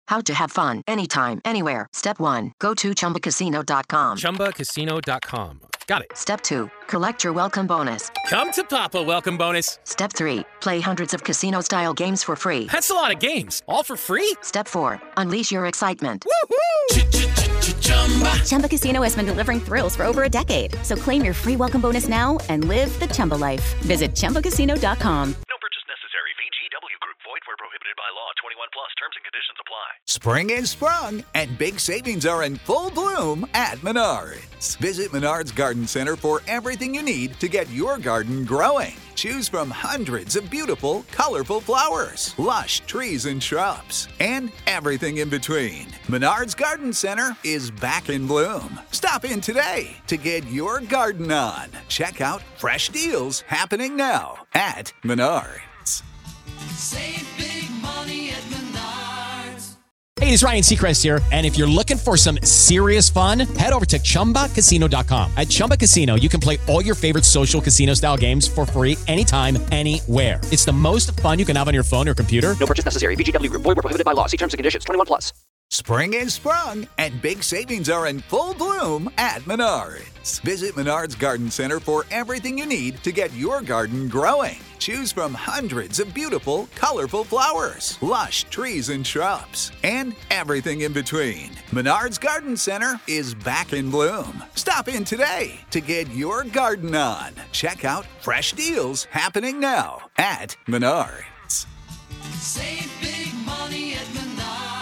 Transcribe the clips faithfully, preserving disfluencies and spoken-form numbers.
How to have fun anytime, anywhere. Step one, go to chumba casino dot com. chumba casino dot com. Got it. Step two, collect your welcome bonus. Come to Papa welcome bonus. Step three, play hundreds of casino-style games for free. That's a lot of games, all for free? Step four, unleash your excitement. Chumba. Chumba Casino has been delivering thrills for over a decade. So claim your free welcome bonus now and live the Chumba life. Visit chumba casino dot com. No purchase necessary. V G W Group. Void where prohibited by law. twenty-one plus. Terms and conditions apply. Spring is sprung, and big savings are in full bloom at Menards. Visit Menards Garden Center for everything you need to get your garden growing. Choose from hundreds of beautiful, colorful flowers, lush trees and shrubs, and everything in between. Menards Garden Center is back in bloom. Stop in today to get your garden on. Check out fresh deals happening now at Menards. Save big money at Menards. Hey, it's Ryan Seacrest here, and if you're looking for some serious fun, head over to chumba casino dot com. At Chumba Casino, you can play all your favorite social casino-style games for free anytime, anywhere. It's the most fun you can have on your phone or computer. No purchase necessary. V G W Group. Void where prohibited by law. See terms and conditions. twenty-one plus. Spring is sprung, and big savings are in full bloom at Menards. Visit Menards Garden Center for everything you need to get your garden growing. Choose from hundreds of beautiful, colorful flowers, lush trees and shrubs, and everything in between. Menards Garden Center is back in bloom. Stop in today to get your garden on. Check out fresh deals happening now at Menards. Save big money at Menards.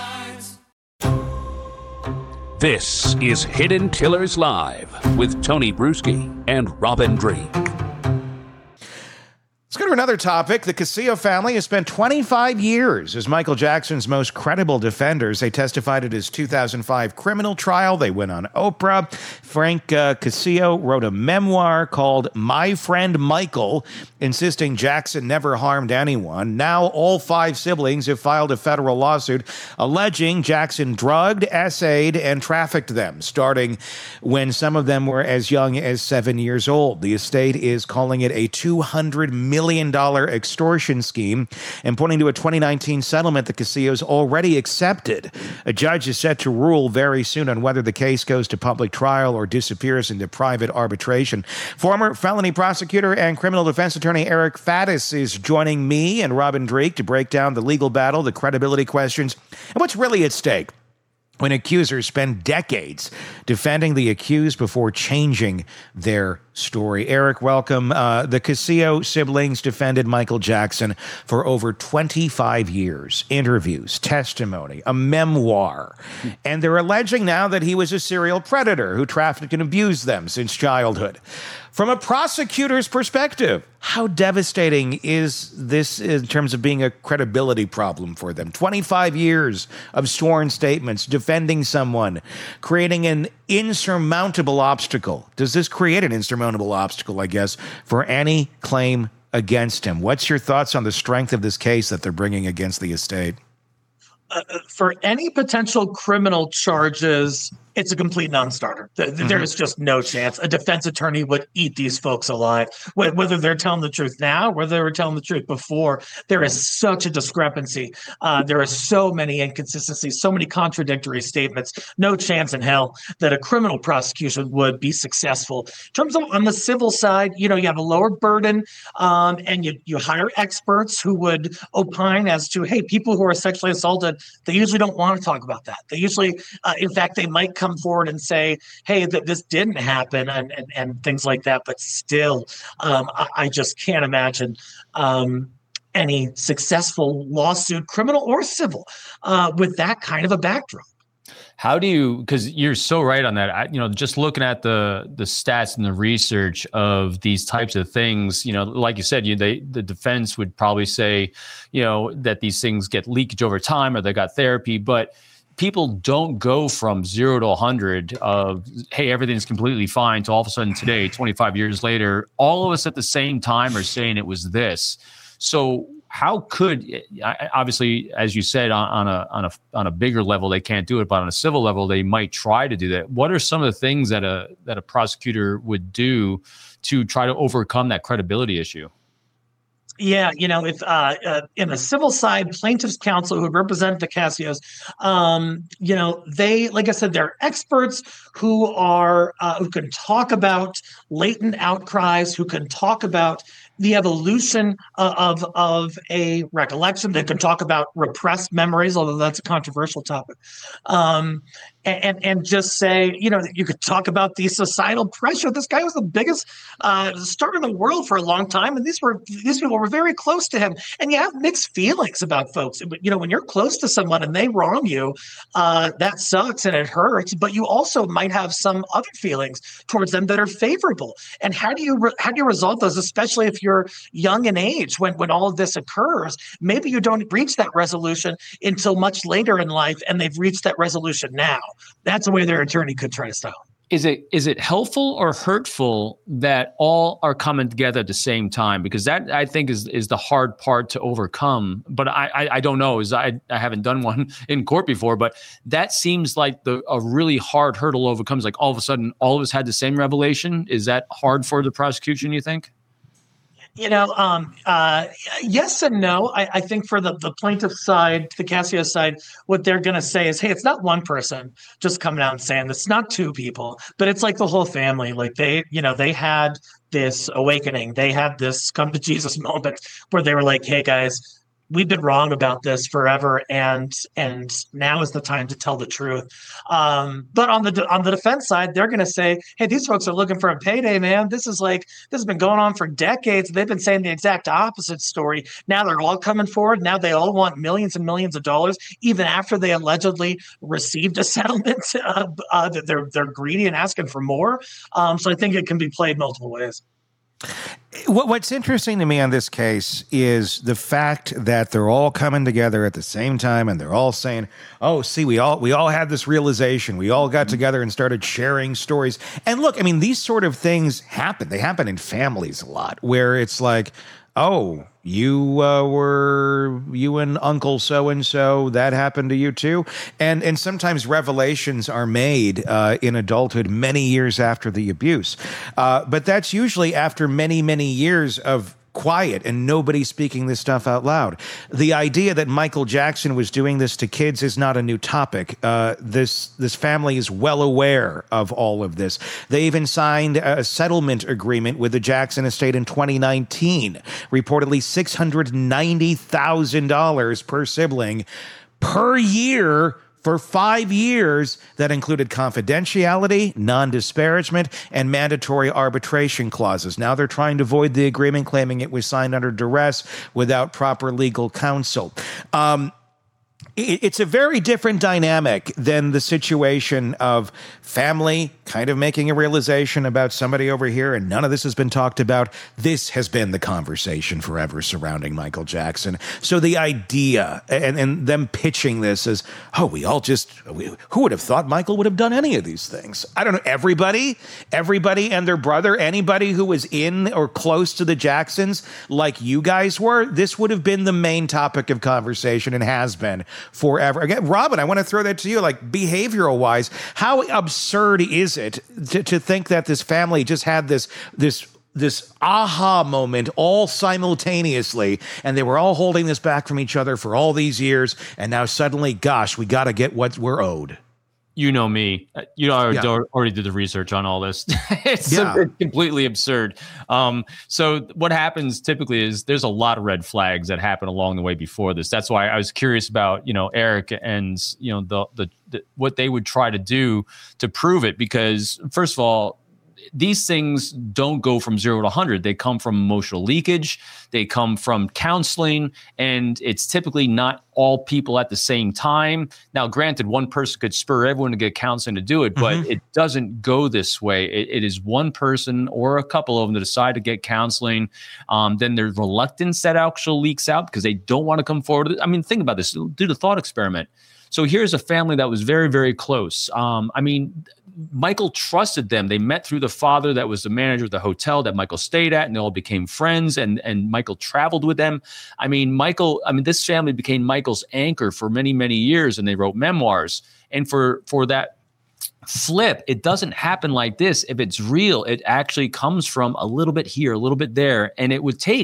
This is Hidden Killers Live with Tony Bruschi and Robin Drake. Let's go to another topic. The Casillo family has spent twenty-five years as Michael Jackson's most credible defenders. They testified at his two thousand five criminal trial. They went on Oprah. Frank uh, Casillo wrote a memoir called My Friend Michael, insisting Jackson never harmed anyone. Now all five siblings have filed a federal lawsuit alleging Jackson drugged, essayed, and trafficked them, starting when some of them were as young as seven years old. The estate is calling it a two hundred million dollars extortion scheme and pointing to a twenty nineteen settlement the Casillos already accepted. A judge is set to rule very soon on whether the case goes to public trial or disappears into private arbitration. Former felony prosecutor and criminal defense attorney Eric Faddis is joining me and Robin Drake to break down the legal battle, the credibility questions, and what's really at stake when accusers spend decades defending the accused before changing their story. Eric, welcome. Uh, the Casillo siblings defended Michael Jackson for over twenty-five years. Interviews, testimony, a memoir. And they're alleging now that he was a serial predator who trafficked and abused them since childhood. From a prosecutor's perspective, how devastating is this in terms of being a credibility problem for them? twenty-five years of sworn statements, defending someone, creating an insurmountable obstacle. Does this create an insurmountable obstacle, I guess, for any claim against him? What's your thoughts on the strength of this case that they're bringing against the estate? Uh, for any potential criminal charges, it's a complete non-starter. There mm-hmm. is just no chance. A defense attorney would eat these folks alive. Whether they're telling the truth now, whether they were telling the truth before, there is such a discrepancy. Uh, there are so many inconsistencies, so many contradictory statements. No chance in hell that a criminal prosecution would be successful. In terms of on the civil side, you know, you have a lower burden, um, and you you hire experts who would opine as to, hey, people who are sexually assaulted, they usually don't want to talk about that. They usually, uh, in fact, they might come forward and say, hey, that this didn't happen and, and, and things like that. But still, um, I, I just can't imagine um, any successful lawsuit, criminal or civil, uh, with that kind of a backdrop. How do you, because you're so right on that, I, you know, just looking at the the stats and the research of these types of things, you know, like you said, you they the defense would probably say, you know, that these things get leakage over time or they got therapy, but people don't go from zero to one hundred of, hey, everything's completely fine, to all of a sudden today, twenty-five years later, all of us at the same time are saying it was this. So how could, obviously, as you said, on, on a on a on a bigger level they can't do it, but on a civil level they might try to do that. What are some of the things that a that a prosecutor would do to try to overcome that credibility issue? Yeah, you know, if uh, uh, in the civil side, plaintiffs' counsel who represent the Cassios, um, you know, they, like I said, they're experts who are uh, who can talk about latent outcries, who can talk about the evolution uh, of of a recollection. They can talk about repressed memories, although that's a controversial topic, um, and, and and just say, you know, you could talk about the societal pressure. This guy was the biggest uh, star in the world for a long time, and these were these people were very close to him. And you have mixed feelings about folks. But you know, when you're close to someone and they wrong you, uh, that sucks and it hurts. But you also might have some other feelings towards them that are favorable. And how do you re- how do you resolve those, especially if you're you're young in age when, when all of this occurs? Maybe you don't reach that resolution until much later in life, and they've reached that resolution now. That's the way their attorney could try to stop them. Is it is it helpful or hurtful that all are coming together at the same time? Because that, I think, is is the hard part to overcome. But I I, I don't know, as I, I haven't done one in court before, but that seems like the a really hard hurdle to overcome. Is like all of a sudden all of us had the same revelation. Is that hard for the prosecution, you think? You know, um, uh, yes and no. I, I think for the, the plaintiff side, the Casio side, what they're going to say is, hey, it's not one person just coming out and saying this. It's not two people, but it's like the whole family. Like they, you know, they had this awakening. They had this come to Jesus moment where they were like, hey, guys, we've been wrong about this forever, and and now is the time to tell the truth. Um, but on the on the defense side, they're going to say, "Hey, these folks are looking for a payday, man. This is like this has been going on for decades. They've been saying the exact opposite story. Now they're all coming forward. Now they all want millions and millions of dollars, even after they allegedly received a settlement. Uh, uh, they're they're greedy and asking for more. Um, so I think it can be played multiple ways." What, what's interesting to me on this case is the fact that they're all coming together at the same time, and they're all saying, "Oh, see, we all we all had this realization. We all got together and started sharing stories." And look, I mean, these sort of things happen. They happen in families a lot, where it's like, "Oh, you uh, were you and Uncle so and so. That happened to you too." And and sometimes revelations are made uh, in adulthood many years after the abuse, uh, but that's usually after many many years of quiet and nobody speaking this stuff out loud. The idea that Michael Jackson was doing this to kids is not a new topic. Uh, this this family is well aware of all of this. They even signed a settlement agreement with the Jackson estate in twenty nineteen, reportedly six hundred ninety thousand dollars per sibling per year for five years that included confidentiality, non-disparagement, and mandatory arbitration clauses. Now they're trying to void the agreement, claiming it was signed under duress without proper legal counsel. Um, It's a very different dynamic than the situation of family kind of making a realization about somebody over here, and none of this has been talked about. This has been the conversation forever surrounding Michael Jackson. So the idea and, and them pitching this as, oh, we all just, we, who would have thought Michael would have done any of these things? I don't know. Everybody, everybody and their brother, anybody who was in or close to the Jacksons like you guys were, this would have been the main topic of conversation and has been forever. Again, Robin, I want to throw that to you, like behavioral wise, how absurd is it to, to think that this family just had this, this, this aha moment all simultaneously, and they were all holding this back from each other for all these years, and now suddenly, gosh, we got to get what we're owed. You know me. You know, I Yeah. already did the research on all this. it's, Yeah. it's completely absurd. Um, so what happens typically is there's a lot of red flags that happen along the way before this. That's why I was curious about, you know, Eric and, you know, the, the, the what they would try to do to prove it. Because first of all, these things don't go from zero to one hundred. They come from emotional leakage. They come from counseling, and it's typically not all people at the same time. Now, granted, one person could spur everyone to get counseling to do it, but Mm-hmm. it doesn't go this way. It, it is one person or a couple of them that decide to get counseling. Um, then there's reluctance that actually leaks out because they don't want to come forward. I mean, think about this. Do the thought experiment. So here's a family that was very, very close. Um, I mean, Michael trusted them. They met through the father that was the manager of the hotel that Michael stayed at, and they all became friends, and, and Michael traveled with them. I mean, Michael, I mean, this family became Michael's anchor for many, many years, and they wrote memoirs. And for, for that flip, it doesn't happen like this. If it's real, it actually comes from a little bit here, a little bit there, and it would take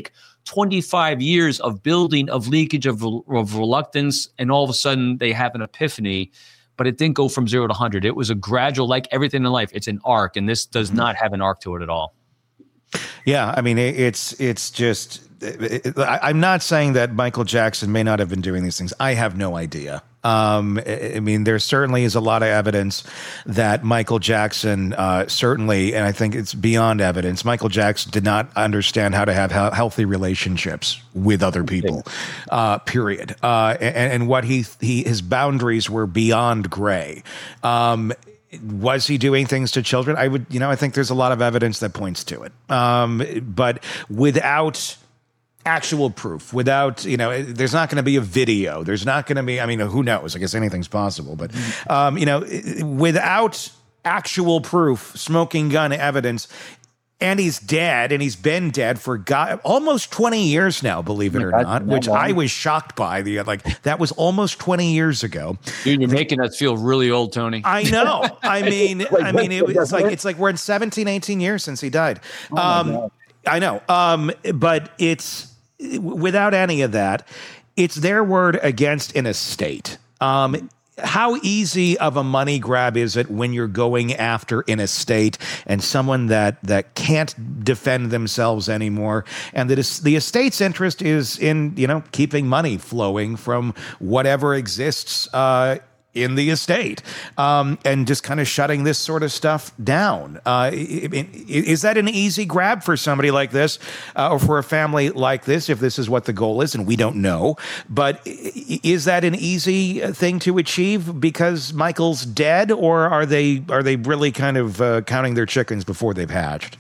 twenty-five years of building, of leakage, of, of reluctance, and all of a sudden they have an epiphany. But it didn't go from zero to one hundred. It was a gradual, like everything in life, it's an arc, and this does not have an arc to it at all. Yeah, I mean, it, it's it's just, it, it, I, I'm not saying that Michael Jackson may not have been doing these things. I have no idea. Um, I, I mean, there certainly is a lot of evidence that Michael Jackson uh, certainly, and I think it's beyond evidence, Michael Jackson did not understand how to have he- healthy relationships with other people, uh, period. Uh, and, and what he, he his boundaries were beyond gray. Um, Was he doing things to children? I would, you know, I think there's a lot of evidence that points to it. Um, but without actual proof, without, you know, there's not going to be a video. There's not going to be, I mean, who knows? I guess anything's possible. But, um, you know, without actual proof, smoking gun evidence, and he's dead, and he's been dead for God, almost twenty years now, believe it or not, which I was shocked by. The like that was almost twenty years ago. Dude, you're making us feel really old, Tony. I know. I mean, I mean, it was like it's like we're in seventeen, eighteen years since he died. Um, I know, um, but it's without any of that, it's their word against an estate. Um, How easy of a money grab is it when you're going after an estate and someone that that can't defend themselves anymore, and that is, the estate's interest is in, you know, keeping money flowing from whatever exists uh, in the estate, um, and just kind of shutting this sort of stuff down. Uh, is that an easy grab for somebody like this, uh, or for a family like this, if this is what the goal is? And we don't know. But is that an easy thing to achieve because Michael's dead, or are they are they really kind of uh, counting their chickens before they've hatched?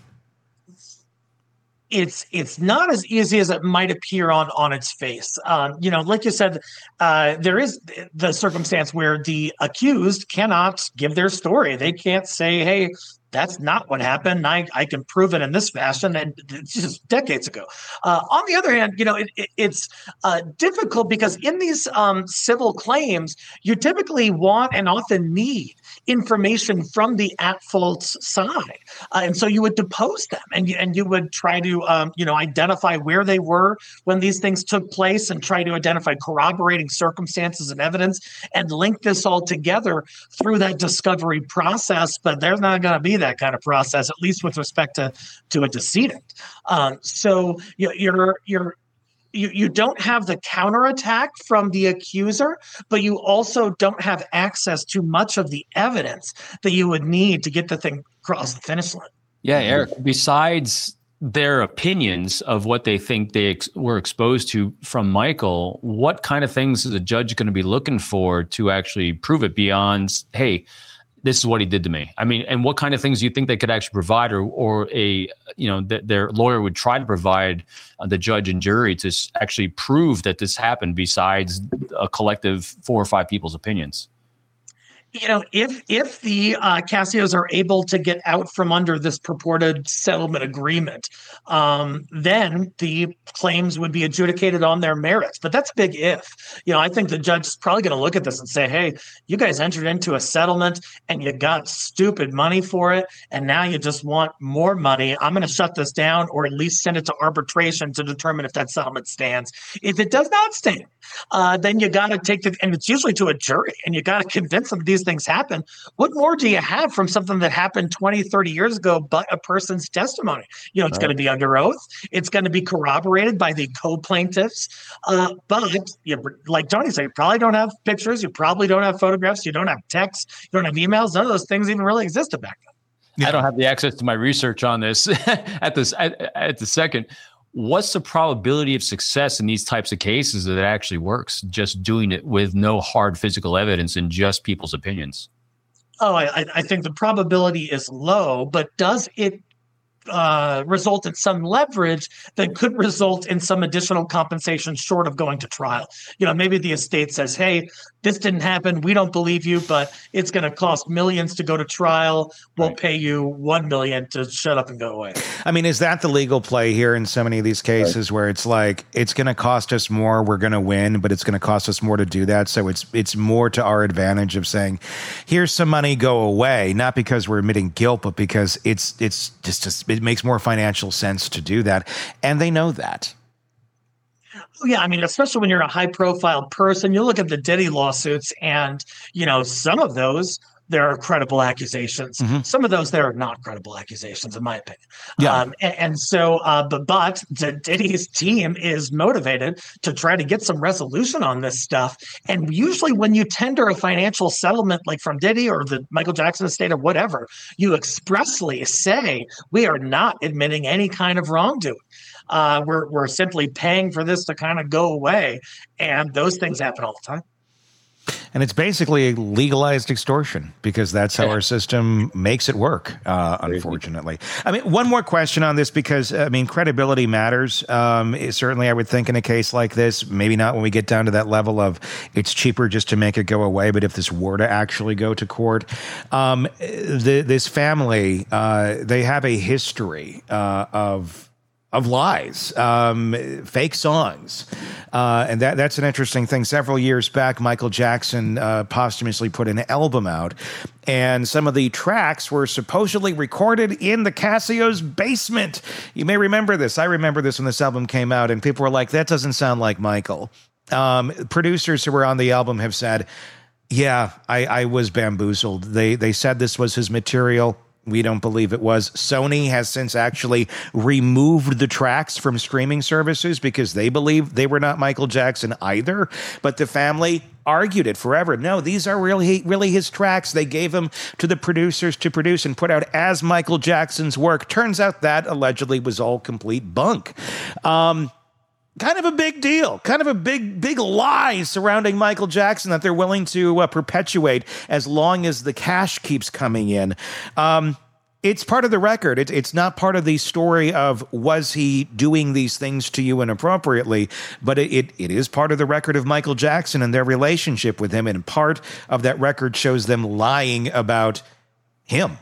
It's it's not as easy as it might appear on on its face. Um, you know, like you said, uh, there is the circumstance where the accused cannot give their story. They can't say, "Hey, that's not what happened. I, I can prove it in this fashion," and it's just decades ago. Uh, on the other hand, you know, it, it, it's uh, difficult because in these um, civil claims, you typically want and often need information from the at-fault side, uh, and so you would depose them, and you, and you would try to, um, you know, identify where they were when these things took place, and try to identify corroborating circumstances and evidence, and link this all together through that discovery process. But there's not going to be that kind of process, at least with respect to to a decedent. Um, so you, you're you're You, you don't have the counterattack from the accuser, but you also don't have access to much of the evidence that you would need to get the thing across the finish line. Yeah, Eric, besides their opinions of what they think they ex- were exposed to from Michael, what kind of things is a judge going to be looking for to actually prove it beyond, hey, this is what he did to me? I mean, and what kind of things do you think they could actually provide, or, or a, you know, that their lawyer would try to provide uh, the judge and jury to s- actually prove that this happened besides a collective four or five people's opinions? You know, if if the uh, Casios are able to get out from under this purported settlement agreement, um, then the claims would be adjudicated on their merits. But that's a big if. You know, I think the judge is probably going to look at this and say, hey, you guys entered into a settlement and you got stupid money for it, and now you just want more money. I'm going to shut this down, or at least send it to arbitration to determine if that settlement stands. If it does not stand, uh, then you got to take the, and it's usually to a jury, and you got to convince them these things happen. What more do you have from something that happened twenty, thirty years ago but a person's testimony? You know, it's right. going to be under oath. It's going to be corroborated by the co-plaintiffs. Uh, but you, like Tony said, you probably don't have pictures. You probably don't have photographs. You don't have texts. You don't have emails. None of those things even really existed back then. Yeah. I don't have the access to my research on this at this at, at the second. What's the probability of success in these types of cases that it actually works, just doing it with no hard physical evidence and just people's opinions? Oh, I, I think the probability is low, but does it uh, result in some leverage that could result in some additional compensation short of going to trial? You know, maybe the estate says, hey, this didn't happen. We don't believe you, but it's going to cost millions to go to trial. We'll right. pay you one million to shut up and go away. I mean, is that the legal play here in so many of these cases, right. where it's like, it's going to cost us more, we're going to win, but it's going to cost us more to do that. So it's it's more to our advantage of saying, here's some money, go away, not because we're admitting guilt, but because it's it's just, just it makes more financial sense to do that. And they know that. Yeah, I mean, especially when you're a high-profile person, you look at the Diddy lawsuits, and you know some of those there are credible accusations. Mm-hmm. Some of those there are not credible accusations, in my opinion. Yeah. Um, and, and so, uh, but but the Diddy's team is motivated to try to get some resolution on this stuff. And usually, when you tender a financial settlement, like from Diddy or the Michael Jackson estate or whatever, you expressly say we are not admitting any kind of wrongdoing. Uh, we're we're simply paying for this to kind of go away, and those things happen all the time. And it's basically a legalized extortion because that's how our system makes it work, uh, unfortunately. I mean, one more question on this because, I mean, credibility matters. Um, certainly, I would think in a case like this, maybe not when we get down to that level of it's cheaper just to make it go away, but if this were to actually go to court, um, the, this family, uh, they have a history uh, of... of lies, um, fake songs. Uh, and that that's an interesting thing. Several years back, Michael Jackson uh, posthumously put an album out, and some of the tracks were supposedly recorded in the Casio's basement. You may remember this. I remember this when this album came out, and people were like, that doesn't sound like Michael. Um, producers who were on the album have said, yeah, I, I was bamboozled. They, they said this was his material. We don't believe it was. Sony has since actually removed the tracks from streaming services because they believe they were not Michael Jackson either. But the family argued it forever. No, these are really, really his tracks. They gave them to the producers to produce and put out as Michael Jackson's work. Turns out that allegedly was all complete bunk. Um, Kind of a big deal, kind of a big, big lie surrounding Michael Jackson that they're willing to uh, perpetuate as long as the cash keeps coming in. Um, it's part of the record. It, it's not part of the story of was he doing these things to you inappropriately, but it, it, it is part of the record of Michael Jackson and their relationship with him. And part of that record shows them lying about him.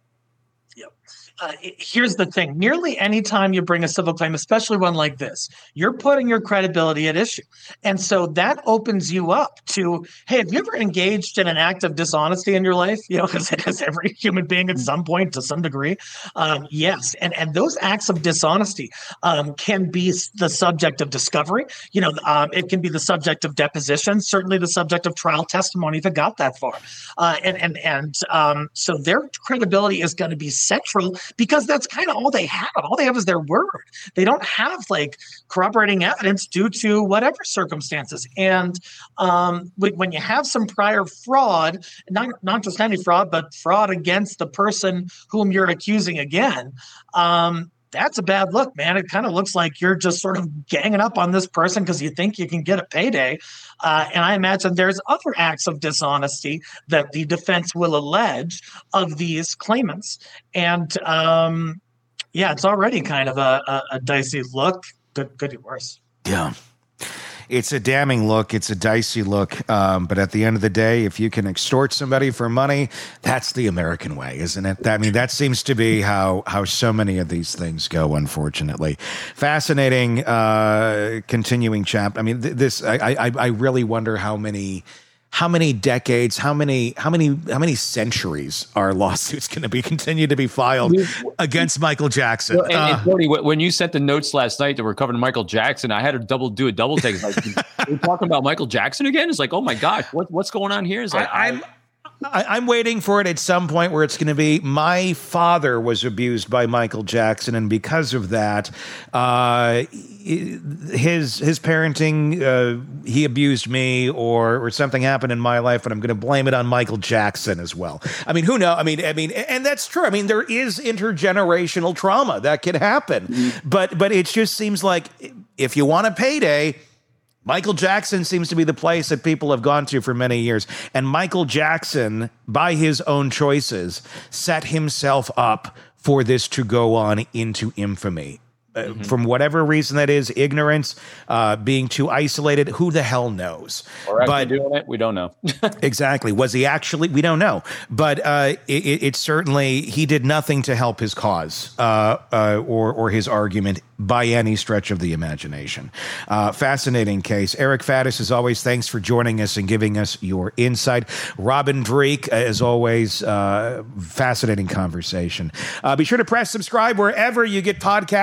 Uh, here's the thing. Nearly any time you bring a civil claim, especially one like this, you're putting your credibility at issue. And so that opens you up to, hey, have you ever engaged in an act of dishonesty in your life? You know, because it has every human being at some point to some degree. Um, yes. And, and those acts of dishonesty um, can be the subject of discovery. You know, um, it can be the subject of deposition, certainly the subject of trial testimony if it got that far. Uh, and and, and um, so their credibility is going to be central, because that's kind of all they have. All they have is their word. They don't have like corroborating evidence due to whatever circumstances. And um, when you have some prior fraud, not, not just any fraud, but fraud against the person whom you're accusing again, um, that's a bad look, man. It kind of looks like you're just sort of ganging up on this person because you think you can get a payday. Uh, and I imagine there's other acts of dishonesty that the defense will allege of these claimants. And um, yeah, it's already kind of a, a, a dicey look. Good, good or worse. Yeah. It's a damning look. It's a dicey look. Um, but at the end of the day, if you can extort somebody for money, that's the American way, isn't it? I mean, that seems to be how how so many of these things go, unfortunately. Fascinating, uh, continuing chapter. I mean, th- this, I, I, I really wonder how many... How many decades, how many, how many, how many centuries are lawsuits going to be continue to be filed against Michael Jackson? Well, and, uh, and Tony, when you sent the notes last night that were covering Michael Jackson, I had to double do a double take. It's like, we're talking about Michael Jackson again. It's like, oh my gosh, what, what's going on here? It's like, I, I'm, I, I'm waiting for it at some point where it's going to be, my father was abused by Michael Jackson, and because of that, uh, his his parenting, uh, he abused me, or or something happened in my life, and I'm going to blame it on Michael Jackson as well. I mean, who knows? I mean, I mean, and that's true. I mean, there is intergenerational trauma that can happen, mm-hmm. but but it just seems like if you want a payday, Michael Jackson seems to be the place that people have gone to for many years. And Michael Jackson, by his own choices, set himself up for this to go on into infamy. Mm-hmm. From whatever reason that is, ignorance, uh, being too isolated, who the hell knows? Or actually doing it, we don't know. Exactly. Was he actually? We don't know. But uh, it, it certainly, he did nothing to help his cause uh, uh, or, or his argument by any stretch of the imagination. Uh, fascinating case. Eric Faddis, as always, thanks for joining us and giving us your insight. Robin Dreeke, as always, uh, fascinating conversation. Uh, be sure to press subscribe wherever you get podcasts so you don't miss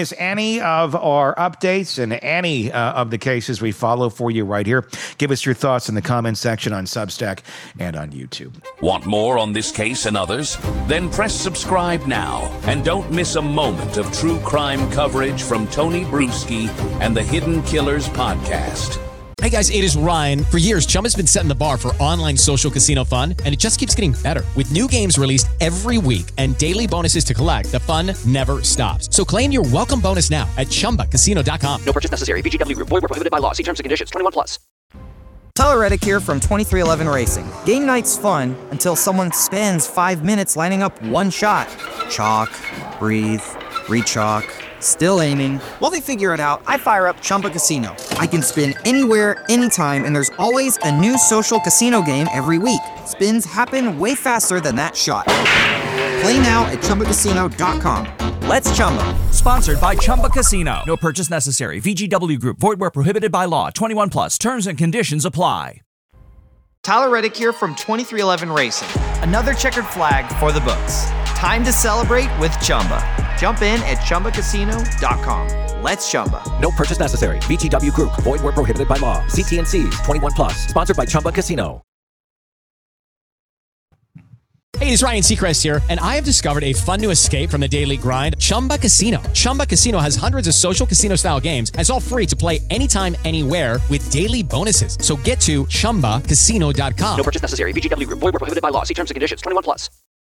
miss any of our updates and any uh, of the cases we follow for you right here, give us your thoughts in the comment section on Substack and on YouTube. Want more on this case and others? Then press subscribe now and don't miss a moment of true crime coverage from Tony Bruschi and the Hidden Killers podcast. Hey guys, it is Ryan. For years, Chumba's been setting the bar for online social casino fun, and it just keeps getting better. With new games released every week and daily bonuses to collect, the fun never stops. So claim your welcome bonus now at chumba casino dot com. No purchase necessary. V G W Group. Void where prohibited by law. See terms and conditions. twenty-one plus. Tyler Reddick here from twenty-three eleven Racing. Game night's fun until someone spends five minutes lining up one shot. Chalk, breathe, re-chalk. Still aiming. While they figure it out, I fire up Chumba Casino. I can spin anywhere, anytime, and there's always a new social casino game every week. Spins happen way faster than that shot. Play now at chumba casino dot com. Let's Chumba. Sponsored by Chumba Casino. No purchase necessary. V G W Group. Void where prohibited by law. twenty-one plus. Terms and conditions apply. Tyler Reddick here from twenty-three eleven Racing. Another checkered flag for the books. Time to celebrate with Chumba. Jump in at chumba casino dot com. Let's Chumba. No purchase necessary. V G W Group. Void where prohibited by law. See T and C's. twenty-one plus. Sponsored by Chumba Casino. Hey, it's Ryan Seacrest here, and I have discovered a fun new escape from the daily grind, Chumba Casino. Chumba Casino has hundreds of social casino-style games, and it's all free to play anytime, anywhere with daily bonuses. So get to chumba casino dot com. No purchase necessary. V G W Group. Void where prohibited by law. See terms and conditions. twenty-one plus.